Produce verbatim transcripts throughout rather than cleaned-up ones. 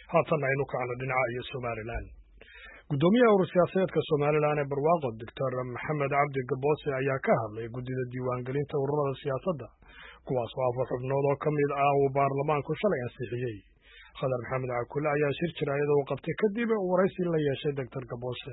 haatan aynu kacno dhinaca iyo Somaliland. Gudoomiyaha urur siyaasadeedka Somaliland ee barwaaqo Doctor Maxamed Cabdi Gaboose ayaa ka hadlay gudida diiwaangelinta ururada siyaasadda kuwaas oo afar xubnood oo ka mid ah uu baarlamaanku shalay ansixiyay. Khadar Maxamed Cakulle ayaa shir jiraayad oo qabtay kadib waraysi la yeeshay Doctor Gaboose.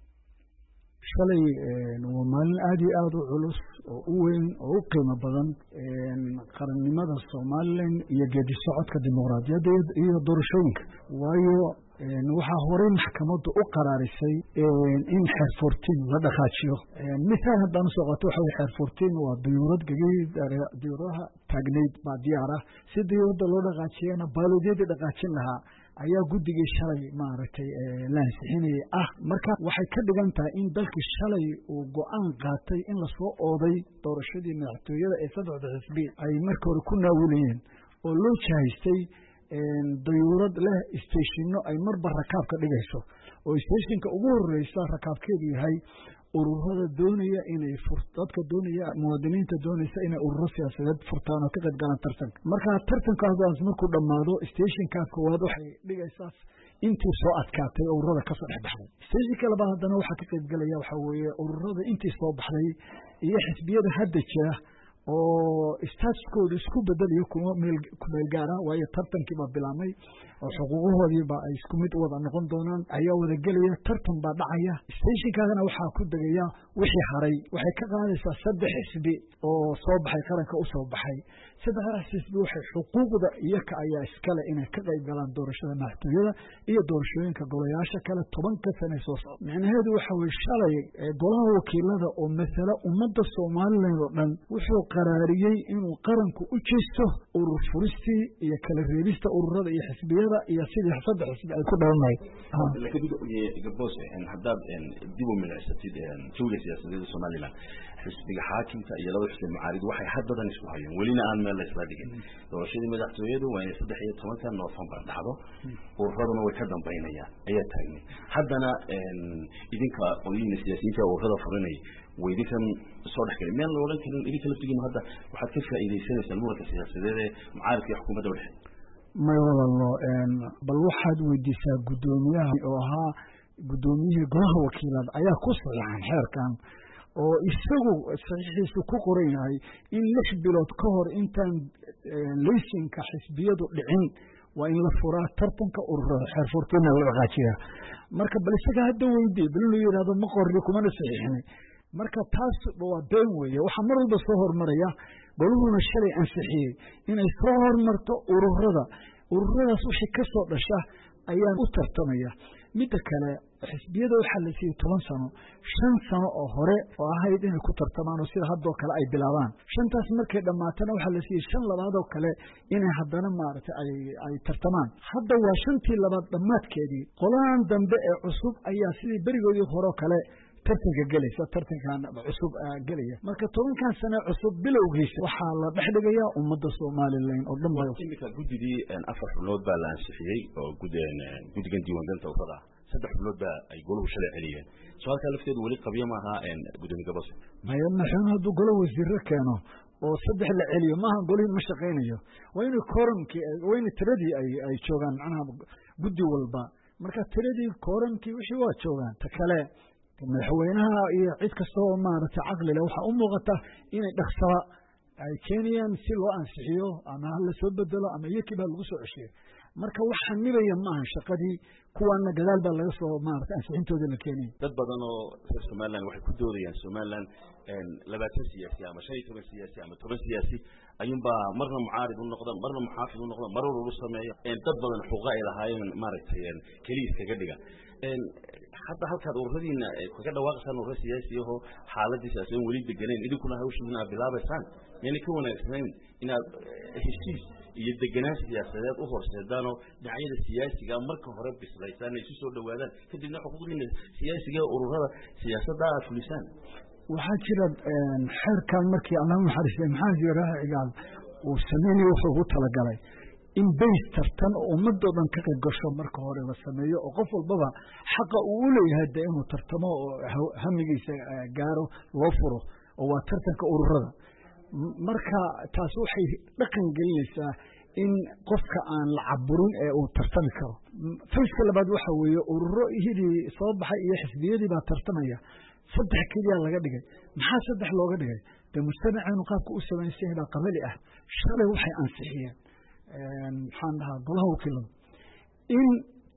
shalay waa maalin aad iyo aad u culus oo u weyn oo u qiimo badan qarannimada Somaliland iyo geedi socodka dimuqraadiyadda iyo doorashooyinka waayo waxaa horey maxkamaddu u qaraarisay in xeer fourteen la dhaqaajiyo misaal haddaan soo qato waxa xeer fourteen waa diyuurad gagay diyuuradaha taagneyd baa diyaar ah si diyuuradda loo dhaqaajiyana baaladiyadii dhaqaajin lahaa ayaa guddigii shalay maaragtay la ansixinayay ah marka waxay ka dhigan tahay in dalkii shalay uu go-aan qaatay in lasoo ooday doorashadii madaxtooyada ee saddexda xisbi ay markii hore ku naawilayeen oo loo jahaystay dayuurad leh isteeshinno ay marba rakaabka dhigayso oo isteeshinka ugu horreysa rakaabkeedu yahay ururada doonaya inay dadka doonaya muwaadiniinta doonaysa inay ururo siyaasadeed furtaan oo ka qayb galaan tartanka marka tartankaas markuu dhammaado isteeshinkaa koowaad waxay dhigaysaa intii soo adkaatay ururada kasoo dhex baxday isteeshinka labaad haddana waxaa ka qayb galaya waxaa weeye ururada intii soo baxday iyo xisbiyada hadda jira oo statuskooda isku bedelayo kuma meel ku meel gaara waayo tartankii baa bilaabmay oo xuquuqahoodii baa ay isku mid u wada noqon doonaan ayaa wada gelaya tartan baa dhacaya stationkaagana waxaa ku degaya wixii haray waxay ka qaadaysaa saddex xisbi oo soo baxay qaranka u soo baxay saddexdaas xisbi waxay xuquuqda iyaka ayaa iskale inay ka qayb galaan doorashada madaxtooyada iyo doorashooyinka golayaasha kale tobanka sane soo socda micnaheedu waxa weye shalay golaha wakiilada oo masala ummadda Somaliland oo dhan wuxuu qaraariyay inuu qaranku u jeesto urur furistii iyo kala reebista ururada iyo xisbiyada iyo sidii saddex xisbi ay ku dhalanay Gaboose in haddaad dib u milicsatid jawga siyaasadeed Somaliland xisbiga xaakimka iyo laba xisbi mucaarid waxay haddadan isku hayeen welina aan meel la isla dhigin doorashadii madaxtooyadu waa in saddex iyo tobanka November dhacdo ururaduna way ka dambeynayaan ayaa taagni haddana idinka qoyina siyaasiyiinta ururada furinay weydikan soo dhaxgalay meel loo oran karin idinka laftigiina hadda waxaad ka faa'iideysanaysaa muranka siyaasadeed ee mucaaridka iyo xukuumadda u dhexeeya may walalo bal waxaad weydiisaa gudoomiyaha oo ahaa gudoomiyihii golaha wakiilada ayaa ku saxiixan xeerkan oo isagu saxiixiisu ku qoran yahay in lix bilood ka hor intaan laysinka xisbiyadu dhicin waa in la furaa tartanka ururada xeer fourteen la dhaqaajiyaa marka bal isaga hadda weydii bal inuu yidhaahdo ma qorri kumana saxiixinay marka taas waa been weeye waxaa mar walba soo hormaraya goluhuna shalay ansixiyey inay soo hormarto ururada ururadaas wixii ka soo dhasha ayaan u tartamaya midda kale xisbiyada waxaa la siiyey toban sano shan sano oo hore oo ahayd inay ku tartamaan oo sida haddoo kale ay bilaabaan shantaas markay dhammaatana waxaa la siiyey shan labaad oo kale inay haddana maaragtay ay ay tartamaan hadda waa shantii labaad dhammaadkeedii qolahan dambe ee cusub ayaa sidii berigoodii hore oo kale tartanka gelaysa tartankan cusub gelaya marka tobankan sano cusub bilowgiisa waxaa la dhexdhigayaa ummadda Somaliland oo dhan bay imika guddigii afar xubnood baa la ansixiyay oo gudeen guddigan diiwaangelinta ururada saddex xubnood baa ay goluhu shalay celiyeen su'aalka lafteedu weli qabiyo ma aha gudoomiye Gaboose maya maxaan hadduu golo wasiirro keeno oo saddex la celiyo maaha golihii ma shaqaynayo waa inuu kooramkii waa in tiradii ay ay joogaan macnaha guddi walba marka tiradii kooramkii wixii waa joogaan ta kale madaxweynaha iyo cid kasta oo maaragtay caqli leh waxaa u muuqata inay dhaqsaba ay keenayaan si loo ansixiyo ama ha la soo bedelo ama iyakii baa lagu soo ceshiyo marka waxa nibaya maaha shaqadii kuwaana gadaal baa laga soo maaragtay ansixintooda la keenay dad badan oo reer Somaliland waxay ku doodayaan Somaliland labaatan siyaasi ama shan iyo toban siyaasi ama toban siyaasi ayuunbaa marna mucaarid u noqda marna muxaafid u noqda mar walba u sameeyo dad badan xuquuq ay lahaayeen maaragtay kaliis kaga dhiga hadda halkaad ururadiina kaga dhawaaqaysan urur siyaasi ah xaaladiisa aan weli deganeen idinkuna hawshiina bilaabaysaan yani ka wanaagsan inaad heshiis iyo deganaan siyaasadeed u horseedaan oo dhinacyada siyaasiga marka hore bislaysaan ay soo dhawaadaan kadibna xuquuqdiina siyaasiga ururada siyaasadda aad fulisaan waxaa jira xeerkan markii Allah naxariistay maxaa jira cigaal oo sameeyay wuxuu ugu talagalay in base tartan oo ummadoodan ka qayb gasho marka hore la sameeyo oo qof walbaba xaqa uu u leeyahay inuu tartamo oo hamigiisa gaaro loo furo oo waa tartanka ururada marka taas waxay dhaqan gelinaysaa in qofka aan la caburin ee uu tartami karo. fayska labaad waxa weeye ururo hidii soo baxay iyo xisbiyadii baa tartamaya saddex keliya laga dhigay. maxaa saddex looga dhigay? de mujtamaceenu qaabka u samaysan yahay baa qabali ah. shalay waxay ansixiyeen maxaan dhahaa golaha wakiilada in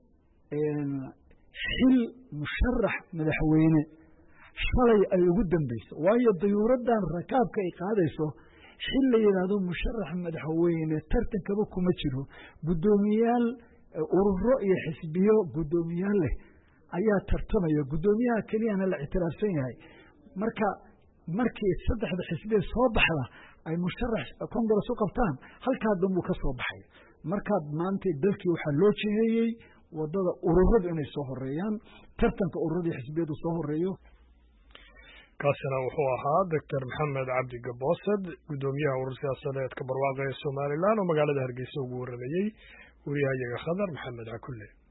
xil musharax madaxweyne shalay ay ugu dambeyso, waayo dayuuraddan rakaabka ay qaadayso xil la yidhaahdo musharax madaxweyne tartankaba kuma jiro. guddoomiyaal ururo iyo xisbiyo guddoomiyaal leh ayaa tartamaya, guddoomiyaha keliyana la ictiraafsan yahay. marka markii saddexda xisbiye soo baxda ay musharax congress u qabtaan halkaa danbuu ka soo baxay. markaad maanta dalkii waxaa loo jiheeyey wadada ururadu inay soo horeeyaan, tartanka ururada iyo xisbiyadu soo horeeyo. kaasina wuxuu ahaa doctor maxamed cabdi gaboosed, guddoomiyaha urur siyaasadeedka barwaaqo ee somalilan oo magaalada hargeysa ugu waramayey wariyahayaga khadar maxamed cakulle.